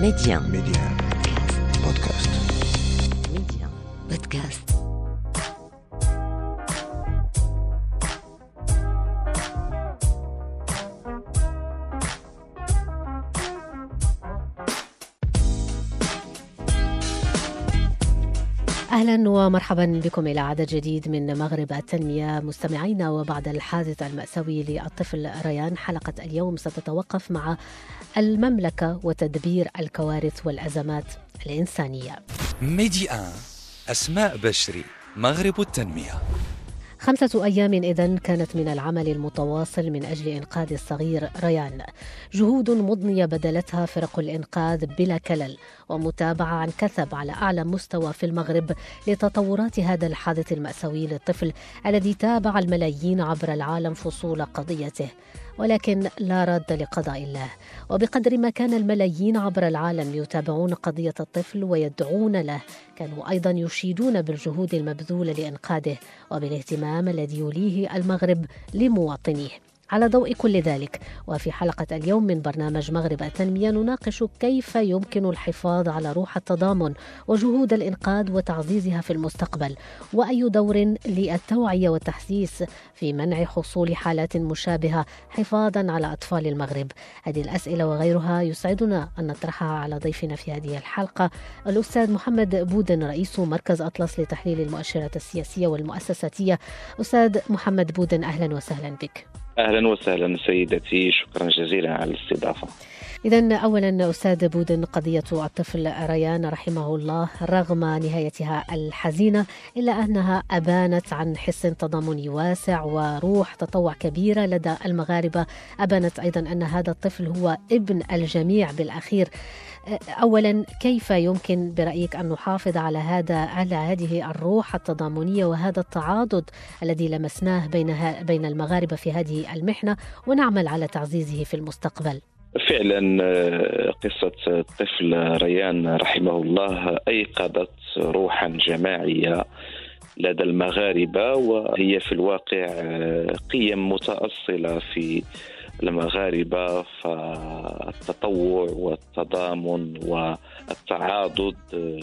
Média Podcast. Média Podcast. أهلا ومرحبا بكم إلى عدد جديد من مغرب التنمية مستمعينا. وبعد الحادث المأساوي للطفل ريان، حلقة اليوم ستتوقف مع المملكة وتدبير الكوارث والأزمات الإنسانية. ميدي أسماء بشري، مغرب التنمية. 5 أيام إذن كانت من العمل المتواصل من أجل إنقاذ الصغير ريان، جهود مضنية بذلتها فرق الإنقاذ بلا كلل، ومتابعة عن كثب على أعلى مستوى في المغرب لتطورات هذا الحادث المأساوي للطفل الذي تابع الملايين عبر العالم فصول قضيته، ولكن لا رد لقضاء الله. وبقدر ما كان الملايين عبر العالم يتابعون قضية الطفل ويدعون له، كانوا أيضا يشيدون بالجهود المبذولة لإنقاذه وبالاهتمام الذي يوليه المغرب لمواطنيه. على ضوء كل ذلك، وفي حلقة اليوم من برنامج مغرب التنمية نناقش كيف يمكن الحفاظ على روح التضامن وجهود الإنقاذ وتعزيزها في المستقبل، وأي دور للتوعية والتحسيس في منع حصول حالات مشابهة حفاظا على أطفال المغرب. هذه الأسئلة وغيرها يسعدنا أن نطرحها على ضيفنا في هذه الحلقة، الأستاذ محمد بودن، رئيس مركز أطلس لتحليل المؤشرات السياسية والمؤسساتية. أستاذ محمد بودن، أهلا وسهلا بك. أهلا وسهلا سيدتي، شكرا جزيلا على الاستضافة. إذن أولا أستاذ بودن، قضية الطفل ريان رحمه الله رغم نهايتها الحزينة إلا أنها أبانت عن حس تضامني واسع وروح تطوع كبيرة لدى المغاربة. أبانت أيضا أن هذا الطفل هو ابن الجميع بالأخير. أولا، كيف يمكن برأيك أن نحافظ على هذه الروح التضامنية وهذا التعاضد الذي لمسناه بين المغاربة في هذه المحنة، ونعمل على تعزيزه في المستقبل؟ فعلا قصة الطفل ريان رحمه الله أيقظت روحا جماعية لدى المغاربة، وهي في الواقع قيم متأصلة في المغاربة، فالتطوع والتضامن والتعاضد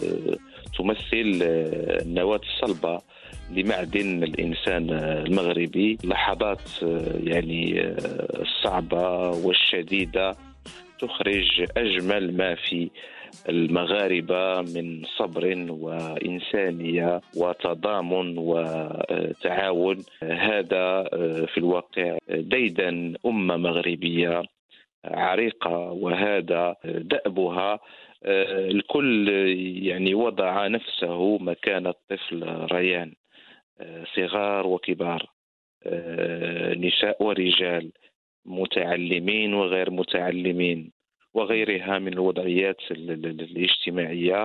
تمثل النواة الصلبة لمعدن الإنسان المغربي. لحظات يعني الصعبة والشديدة تخرج أجمل ما في المغاربة من صبر وإنسانية وتضامن وتعاون. هذا في الواقع ديدن أمة مغربية عريقة، وهذا دأبها. الكل يعني وضع نفسه مكان الطفل ريان، صغار وكبار، نساء ورجال، متعلمين وغير متعلمين، وغيرها من الوضعيات الاجتماعية.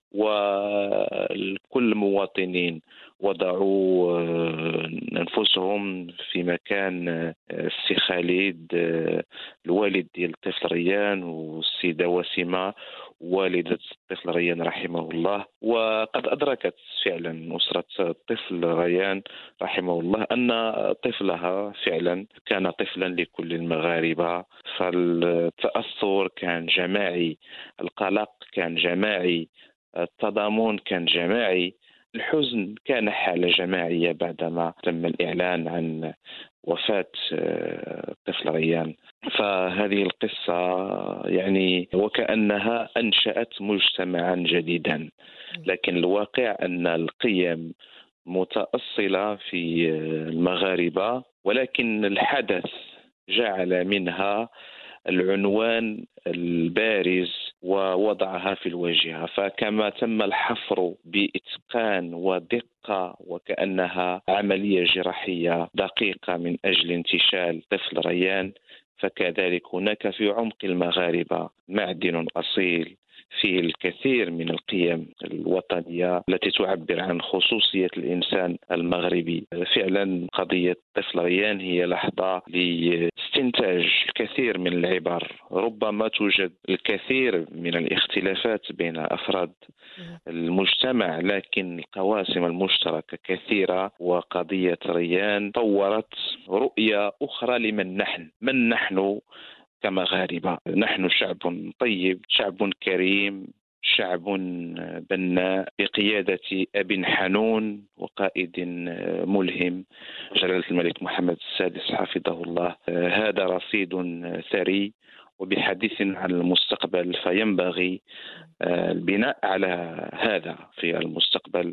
والكل مواطنين وضعوا أنفسهم في مكان السي خالد الوالد ديال الطفل ريان، والسيدة وسيمة والدة الطفل ريان رحمه الله. وقد أدركت فعلا أسرة الطفل ريان رحمه الله أن طفلها فعلا كان طفلا لكل المغاربة. فالتأثر كان جماعي، القلق كان جماعي، التضامن كان جماعي، الحزن كان حالة جماعية بعدما تم الإعلان عن وفاة الطفل ريان. فهذه القصة يعني وكأنها أنشأت مجتمعا جديدا، لكن الواقع أن القيم متأصلة في المغاربة، ولكن الحدث جعل منها العنوان البارز ووضعها في الواجهة. فكما تم الحفر بإتقان ودقة وكأنها عملية جراحية دقيقة من أجل انتشال طفل ريان، فكذلك هناك في عمق المغاربة معدن أصيل فيه الكثير من القيم الوطنية التي تعبر عن خصوصية الإنسان المغربي. فعلا قضية طفل ريان هي لحظة لاستنتاج الكثير من العبر. ربما توجد الكثير من الاختلافات بين أفراد المجتمع، لكن القواسم المشتركة كثيرة، وقضية ريان طورت رؤية أخرى لمن نحن كمغاربة. نحن شعب طيب، شعب كريم، شعب بناء بقيادة أب حنون وقائد ملهم جلالة الملك محمد السادس حفظه الله. هذا رصيد ثري. وبحديث عن المستقبل فينبغي البناء على هذا في المستقبل.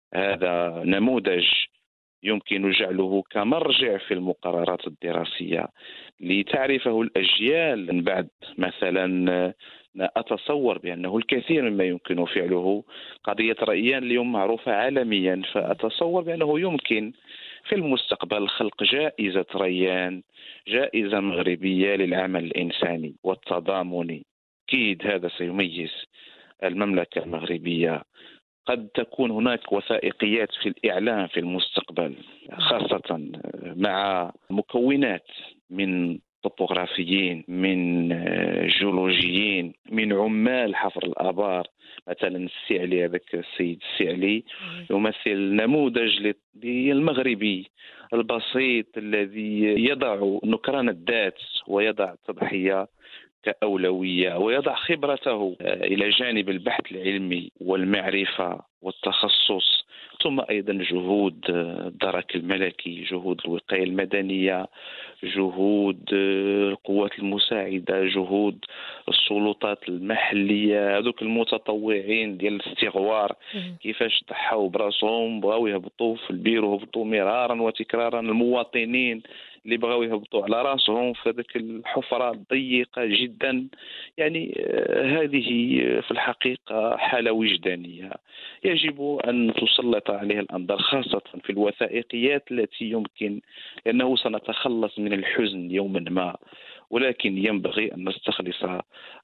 هذا نموذج يمكن جعله كمرجع في المقررات الدراسية لتعرفه الأجيال من بعد. مثلا أتصور بأنه الكثير مما يمكن فعله. قضية ريان اليوم معروفة عالميا، فأتصور بأنه يمكن في المستقبل خلق جائزة ريان، جائزة مغربية للعمل الإنساني والتضامني. أكيد هذا سيميز المملكة المغربية. قد تكون هناك وثائقيات في الإعلام في المستقبل، خاصة مع مكونات من طبوغرافيين، من جيولوجيين، من عمال حفر الآبار. مثلا السعلي، هذاك السيد السعلي يمثل نموذج للمغربي البسيط الذي يضع نكران الذات ويضع التضحية كأولوية ويضع خبرته إلى جانب البحث العلمي والمعرفة والتخصص. ثم أيضا جهود الدرك الملكي، جهود الوقاية المدنية، جهود القوات المساعدة، جهود السلطات المحلية. هذوك المتطوعين ديال الاستغوار كيفاش ضحوا براسهم، بغاو يهبطوا في البير وهبطوا مرارا وتكرارا. المواطنين اللي بغاو يهبطوا على راسهم في هذيك الحفرة الضيقة جدا. يعني هذه في الحقيقة حالة وجدانية يجب أن تسلط عليها الأنظار، خاصة في الوثائقيات التي يمكن، لأنه سنتخلص من الحزن يوما ما، ولكن ينبغي أن نستخلص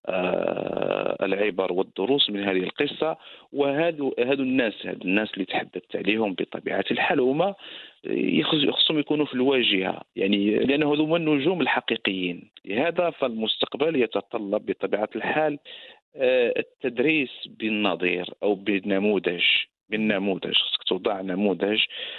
العبر والدروس من هذه القصة. وهذو الناس اللي تحدثت عليهم بطبيعة الحال هما يخصهم يكونوا في الواجهة، يعني لأنه هذو النجوم الحقيقيين. لهذا فالمستقبل يتطلب بطبيعة الحال التدريس بالنظير أو بالنموذج. خصك توضع نموذج.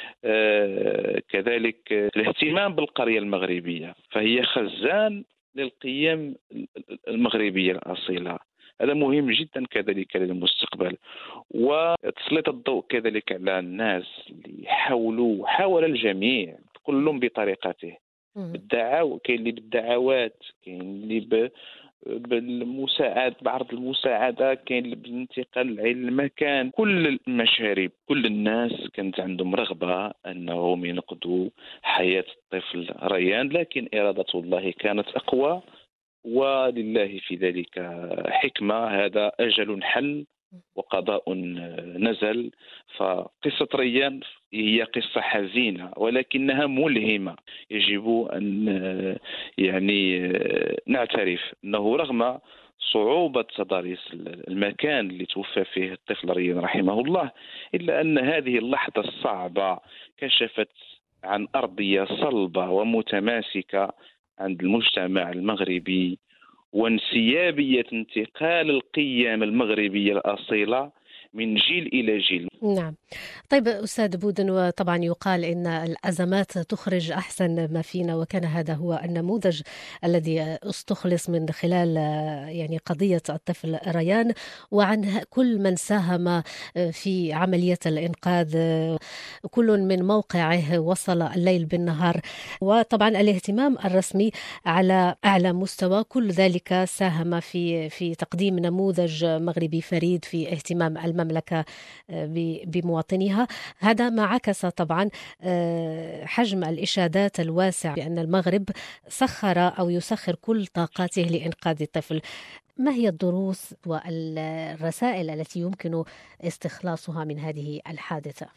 كذلك الاهتمام بالقرية المغربية، فهي خزان للقيم المغربية الأصيلة. هذا مهم جدا كذلك للمستقبل. وتسليط الضوء كذلك على الناس اللي حاول الجميع كلهم بطريقته كاين اللي بالدعوات، كاين اللي بالمساعد بعرض المساعدة، كاين اللي بالانتقال إلى المكان. كل المشارب، كل الناس كانت عندهم رغبة أنهم ينقذوا حياة الطفل ريان، لكن إرادة الله كانت أقوى، ولله في ذلك حكمة. هذا أجل حل وقضاء نزل. فقصة ريان هي قصة حزينة ولكنها ملهمة. يجب أن يعني نعترف أنه رغم صعوبة تضاريس المكان اللي توفى فيه الطفل ريان رحمه الله، إلا أن هذه اللحظة الصعبة كشفت عن أرضية صلبة ومتماسكة عند المجتمع المغربي، وانسيابية انتقال القيم المغربية الأصيلة من جيل إلى جيل. نعم. طيب أستاذ بودن، وطبعا يقال إن الأزمات تخرج أحسن ما فينا، وكان هذا هو النموذج الذي استخلص من خلال يعني قضية الطفل ريان، وعن كل من ساهم في عملية الإنقاذ، كل من موقعه وصل الليل بالنهار، وطبعا الاهتمام الرسمي على أعلى مستوى. كل ذلك ساهم في تقديم نموذج مغربي فريد في اهتمام المملكة بمواطنيها. هذا ما عكس طبعا حجم الإشادات الواسع بأن المغرب سخر أو يسخر كل طاقاته لإنقاذ الطفل. ما هي الدروس والرسائل التي يمكن استخلاصها من هذه الحادثة؟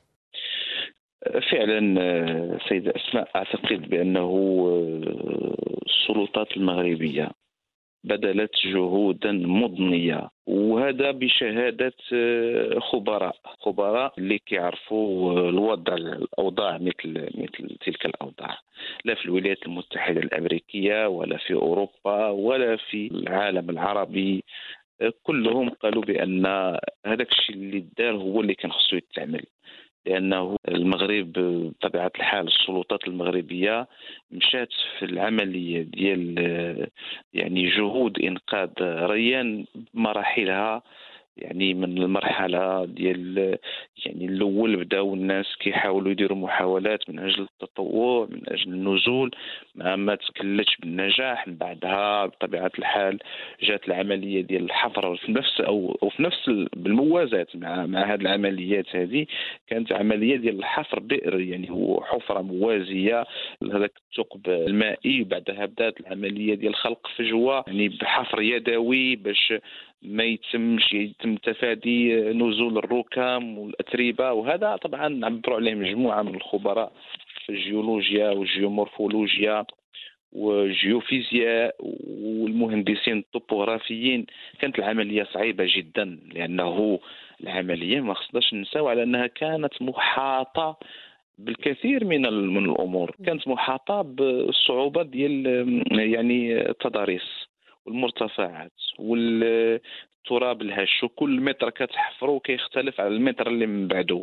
فعلا سيدة أسماء، أعتقد بأنه السلطات المغربية بذلت جهودا مضنية، وهذا بشهادة خبراء اللي كيعرفوا الأوضاع مثل تلك الأوضاع، لا في الولايات المتحدة الأمريكية ولا في أوروبا ولا في العالم العربي. كلهم قالوا بأن هذاك الشيء اللي دار هو اللي كان خصو يتعمل. لأنه المغرب بطبيعة الحال السلطات المغربية مشات في العملية ديال يعني جهود إنقاذ ريان بمراحلها. يعني من المرحلة ديال يعني الأول بداو الناس كيحاولوا يديروا محاولات من أجل التطوع، من أجل النزول، ما تكلتش بالنجاح. من بعدها بطبيعة الحال جات العملية ديال الحفر في نفس أو في نفس بالموازاة مع هذه العمليات. هذه كانت عملية ديال الحفر بئر، يعني هو حفرة موازية لهذاك الثقب المائي. بعدها بدات العملية ديال خلق فجوة يعني بحفر يدوي باش ما يتم تفادي نزول الركام والأتربة. وهذا طبعا عبروا عليه مجموعة من الخبراء في الجيولوجيا والجيومورفولوجيا والجيوفيزياء والمهندسين الطبوغرافيين. كانت العملية صعيبة جدا، لأنه العملية ما خصناش ننساو على أنها كانت محاطة بالكثير من الأمور. كانت محاطة بالصعوبات ديال يعني التضاريس والمرتفعات والتراب الهش، وكل متر كتحفروا كيختلف على المتر اللي من بعده،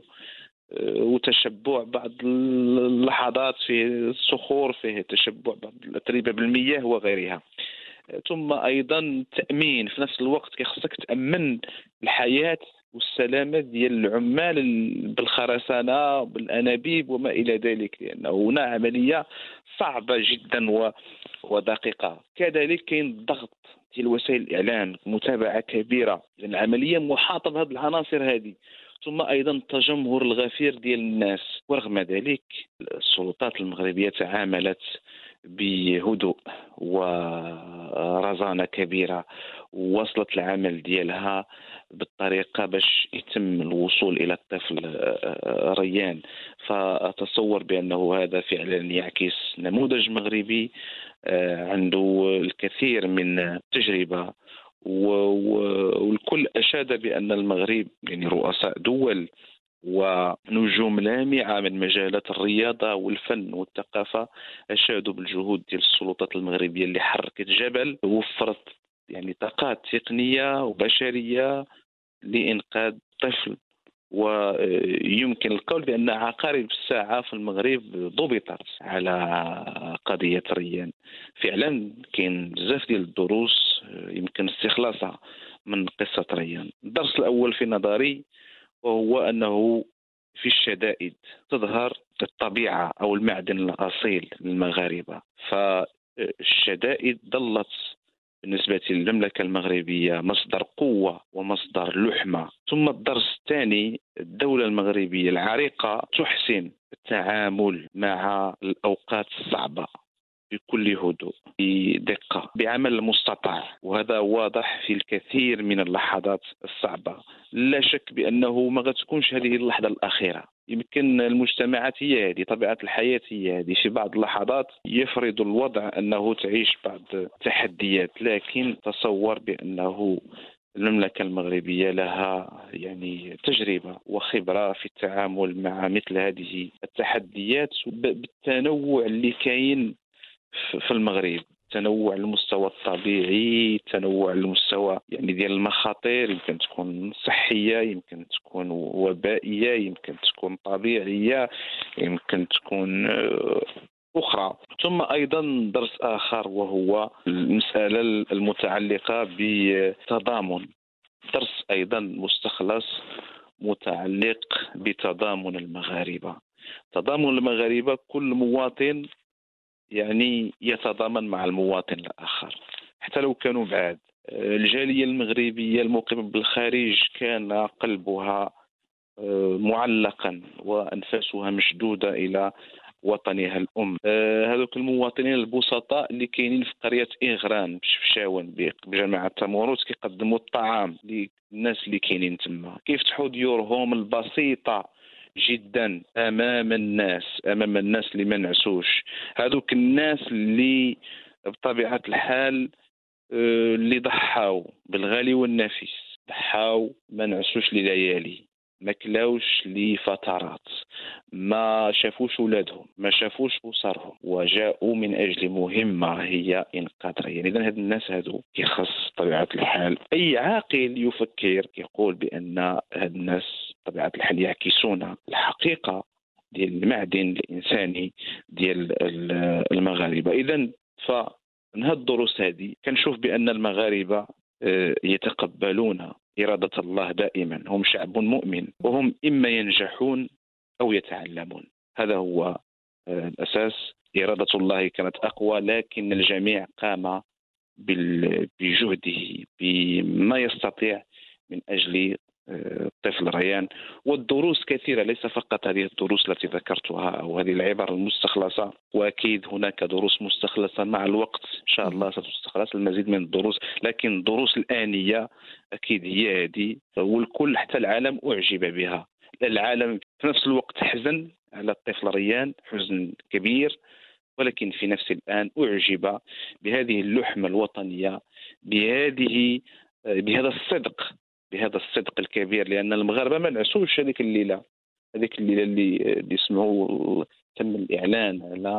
وتشبع بعض اللحظات فيه الصخور، فيه تشبع بعض الأتربة بالمياه وغيرها. ثم أيضا التأمين في نفس الوقت، كيخصك تأمن الحياة والسلامة ديال العمال بالخرسانة بالأنابيب وما إلى ذلك، لأنه هنا عملية صعبة جدا ودقيقة. كذلك كاين الضغط ديال وسائل الإعلام، متابعة كبيرة، لأن العملية محاطة بهذه العناصر هذه. ثم أيضا التجمهر الغفير ديال الناس. ورغم ذلك السلطات المغربية تعاملت بهدوء ورزانة كبيرة، ووصلت العمل ديالها بالطريقة باش يتم الوصول إلى الطفل ريان. فأتصور بأنه هذا فعلا يعكس نموذج مغربي عنده الكثير من التجربة، والكل أشاد بأن المغرب يعني رؤساء دول ونجوم لامعة من مجالات الرياضة والفن والثقافة أشادوا بالجهود ديال السلطات المغربية اللي حركت جبل، وفرت يعني طاقات تقنية وبشرية لإنقاذ طفل. ويمكن القول بأن عقارب الساعة في المغرب ضبطت على قضية ريان. فعلا كاين بزاف ديال الدروس يمكن استخلاصها من قصة ريان. الدرس الأول في نظري وهو أنه في الشدائد تظهر الطبيعة أو المعدن الأصيل للمغاربة. فالشدائد ظلت بالنسبة للمملكة المغربية مصدر قوة ومصدر لحمة. ثم الدرس الثاني، الدولة المغربية العريقة تحسن التعامل مع الأوقات الصعبة بكل هدوء، بدقة، بعمل المستطاع، وهذا واضح في الكثير من اللحظات الصعبة. لا شك بأنه ما غتكونش هذه اللحظة الأخيرة. يمكن المجتمعات هي هذه، طبيعة الحياة هي هذه، في بعض اللحظات يفرض الوضع أنه تعيش بعض التحديات، لكن تصور بأنه المملكة المغربية لها يعني تجربة وخبرة في التعامل مع مثل هذه التحديات بالتنوع اللي كاين في المغرب. تنوع المستوى الطبيعي، تنوع المستوى يعني ديال المخاطر، يمكن تكون صحية، يمكن تكون وبائية، يمكن تكون طبيعية، يمكن تكون أخرى. ثم أيضا درس آخر وهو المسألة المتعلقة بتضامن. درس أيضا مستخلص متعلق بتضامن المغاربة. تضامن المغاربة، كل مواطن يعني يتضامن مع المواطن الآخر حتى لو كانوا بعاد. الجالية المغربية المقيمة بالخارج كان قلبها معلقا وأنفاسها مشدودة إلى وطنها الأم. هذوك المواطنين البسطاء اللي كاينين في قرية إغران بشفشاون بجماعة تموروت كيقدموا الطعام للناس اللي كاينين تما، كيفتحوا ديورهم البسيطة جدا امام الناس اللي ما نعسوش. هذوك الناس اللي بطبيعه الحال اللي ضحاو بالغالي والنفيس، ضحاو ما نعسوش لليالي، ما كلاوش لفترات، ما شافوش ولادهم، ما شافوش اسرهم، وجاءوا من اجل مهمه هي انقاذ ريان. اذا هاد الناس هادو كيخص طبيعه الحال اي عاقل يفكر يقول بان هاد الناس بطبيعة الحال يعكسون الحقيقة ديال المعدن الإنساني ديال المغاربة. إذن فمن هذه الدروس هذه كنشوف بأن المغاربة يتقبلون إرادة الله دائما. هم شعب مؤمن وهم إما ينجحون أو يتعلمون. هذا هو الأساس. إرادة الله كانت أقوى، لكن الجميع قام بجهده بما يستطيع من أجل الطفل ريان. والدروس كثيرة، ليس فقط هذه الدروس التي ذكرتها أو هذه العبر المستخلصة، وأكيد هناك دروس مستخلصة مع الوقت إن شاء الله ستستخلص المزيد من الدروس، لكن الدروس الآنية أكيد هي هذه، والكل حتى العالم أعجب بها. العالم في نفس الوقت حزن على الطفل ريان، حزن كبير، ولكن في نفس الآن أعجب بهذه اللحمة الوطنية، بهذا الصدق الكبير. لأن المغاربة ما نعسوش هذيك الليلة اللي سمعوا تم الإعلان على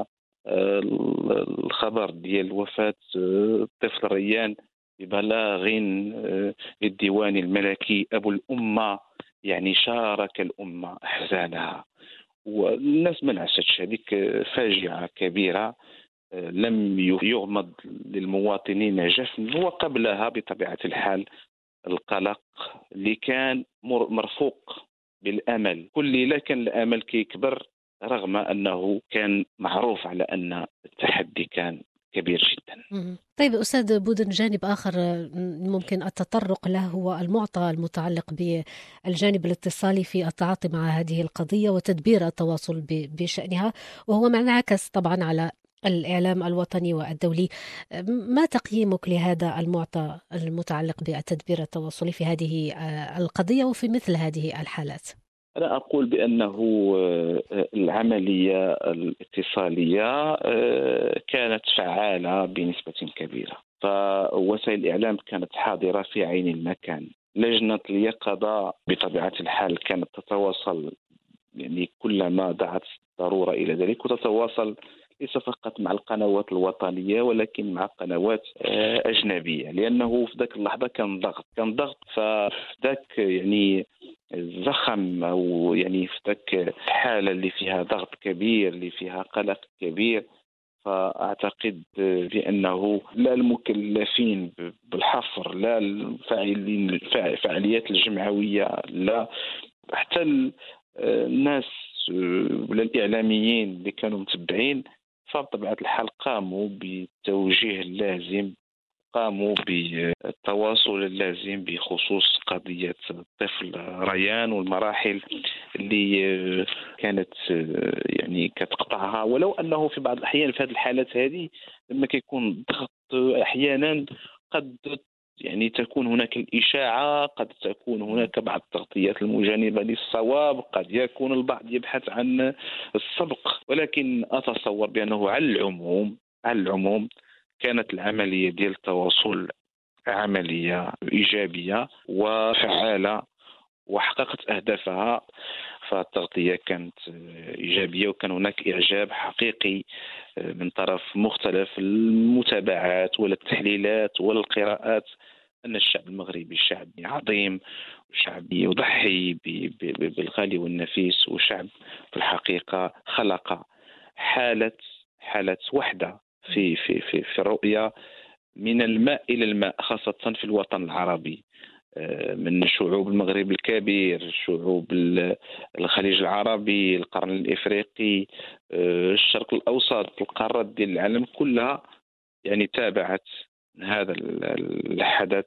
الخبر ديال وفاة الطفل ريان ببلاغ للديوان الملكي. أبو الأمة يعني شارك الأمة أحزانها، والناس ما نعستش. هذيك فاجعة كبيرة لم يغمض للمواطنين جفن. وقبلها بطبيعة الحال القلق اللي كان مرفوق بالأمل. كل ليلة كان الأمل كيكبر، رغم أنه كان معروف على أن التحدي كان كبير جدا. طيب أستاذ بودن، جانب آخر ممكن التطرق له هو المعطى المتعلق بالجانب الاتصالي في التعاطي مع هذه القضية وتدبير التواصل بشأنها، وهو منعكس طبعا على الإعلام الوطني والدولي. ما تقييمك لهذا المعطى المتعلق بالتدبير التواصلي في هذه القضية وفي مثل هذه الحالات؟ أنا أقول بأنه العملية الاتصالية كانت فعالة بنسبة كبيرة، فوسائل الإعلام كانت حاضرة في عين المكان. لجنة اليقظة بطبيعة الحال كانت تتواصل يعني كلما دعت ضرورة إلى ذلك، وتتواصل ليس فقط مع القنوات الوطنية ولكن مع قنوات أجنبية، لأنه في ذاك اللحظة كان ضغط. ففي ذاك يعني زخم أو يعني في ذاك الحالة اللي فيها ضغط كبير، اللي فيها قلق كبير، فأعتقد بأنه لا المكلفين بالحفر، لا الفعاليات الجمعوية، لا حتى الناس ولا الإعلاميين اللي كانوا متبعين، فبطبيعة الحال قاموا بالتوجيه اللازم، قاموا بالتواصل اللازم بخصوص قضية الطفل ريان والمراحل اللي كانت يعني كتقطعها. ولو أنه في بعض الأحيان في هذه الحالات هذه لما كيكون ضغط أحيانا قد يعني تكون هناك الإشاعة، قد تكون هناك بعض التغطيات المجانبة للصواب، قد يكون البعض يبحث عن السبق، ولكن أتصور بأنه على العموم كانت العملية ديال التواصل عملية إيجابية وفعالة وحققت أهدافها. فالتغطية كانت إيجابية، وكان هناك إعجاب حقيقي من طرف مختلف المتابعات ولا التحليلات ولا القراءات أن الشعب المغربي شعب عظيم، وشعب يضحي بالغالي والنفيس، وشعب في الحقيقة خلق حالة وحدة في الرؤية من الماء إلى الماء، خاصة في الوطن العربي، من شعوب المغرب الكبير، شعوب الخليج العربي، القرن الإفريقي، الشرق الأوسط، القارات ديال العالم كلها يعني تابعت هذا الحدث.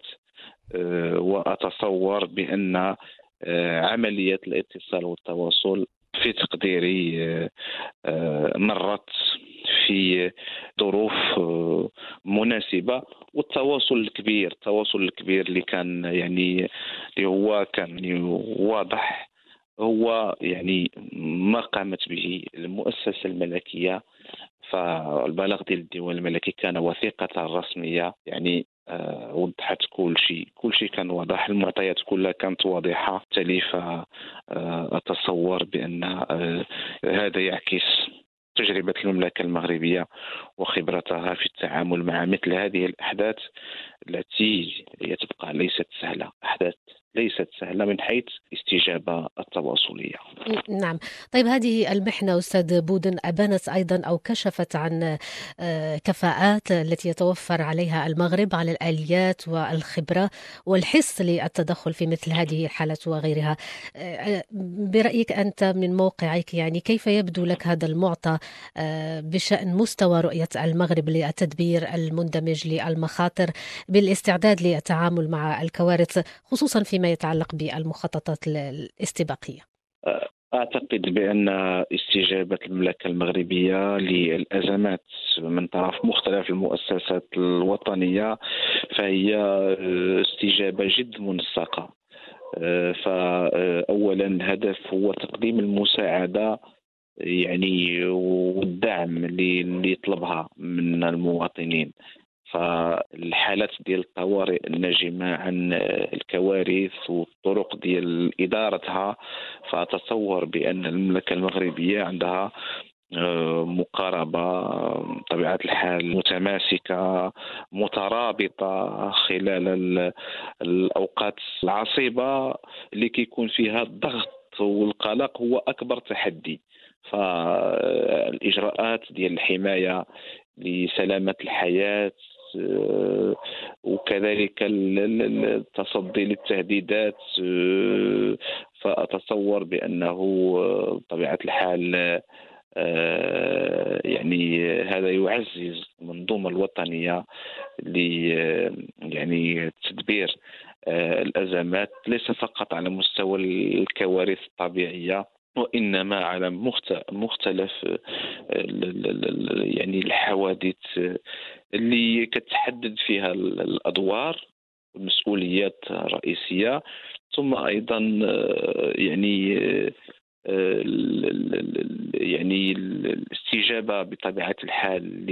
وأتصور بأن عملية الاتصال والتواصل في تقديري مرت في ظروف مناسبة. والتواصل الكبير اللي كان يعني اللي هو كان يعني واضح، هو يعني ما قامت به المؤسسة الملكية. فالبلاغ ديال الديوان الملكي كان وثيقة رسمية، يعني وضحت كل شيء كان واضح، المعطيات كلها كانت واضحة تليفة. أتصور بأن هذا يعكس تجربة المملكة المغربية وخبرتها في التعامل مع مثل هذه الأحداث التي هي تبقى ليست سهلة، أحداث ليست سهلة من حيث الاستجابة التواصلية. نعم. طيب هذه المحنة أستاذ بودن أبانت أيضا أو كشفت عن كفاءات التي يتوفر عليها المغرب على الآليات والخبرة والحس للتدخل في مثل هذه الحالات وغيرها. برأيك أنت من موقعك يعني كيف يبدو لك هذا المعطى بشأن مستوى رؤية المغرب للتدبير المندمج للمخاطر بالاستعداد للتعامل مع الكوارث خصوصا فيما يتعلق بالمخططات الاستباقية؟ أعتقد بأن استجابة المملكة المغربية للأزمات من طرف مختلف المؤسسات الوطنية فهي استجابة جد منسقة. فأولا الهدف هو تقديم المساعدة يعني والدعم اللي يطلبها من المواطنين. فالحالات ديال الطوارئ الناجمة عن الكوارث والطرق ديال إدارتها، فأتصور بأن المملكة المغربية عندها مقاربة بطبيعة الحال متماسكة مترابطة خلال الأوقات العصيبة اللي كيكون فيها الضغط والقلق هو أكبر تحدي. فالإجراءات ديال الحماية لسلامة الحياة وكذلك التصدي للتهديدات، فأتصور بأنه بطبيعة الحال يعني هذا يعزز المنظومة الوطنية يعني تدبير الأزمات ليس فقط على مستوى الكوارث الطبيعية وإنما على مختلف يعني الحوادث اللي كتحدد فيها الأدوار والمسؤوليات الرئيسية، ثم أيضا يعني الاستجابة بطبيعة الحال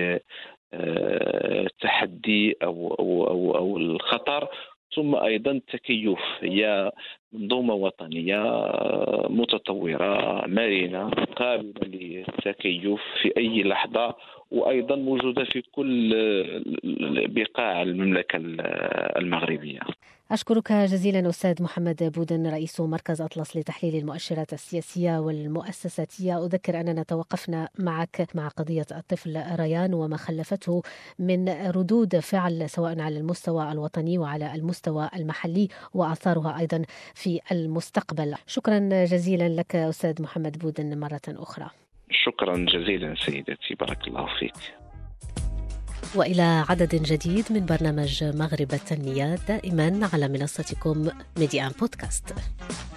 للتحدي أو الخطر، ثم أيضا التكيف. هي منظومة وطنية متطورة مرنة قابلة للتكيف في أي لحظة، وأيضا موجودة في كل بقاع المملكة المغربية. أشكرك جزيلا أستاذ محمد بودن رئيس مركز أطلس لتحليل المؤشرات السياسية والمؤسساتية. أذكر أننا توقفنا معك مع قضية الطفل ريان وما خلفته من ردود فعل سواء على المستوى الوطني وعلى المستوى المحلي وآثارها أيضا في المستقبل. شكرا جزيلا لك أستاذ محمد بودن مرة أخرى. شكرا جزيلا سيدتي، بارك الله فيك. وإلى عدد جديد من برنامج مغرب التنمية دائما على منصتكم ميديان بودكاست.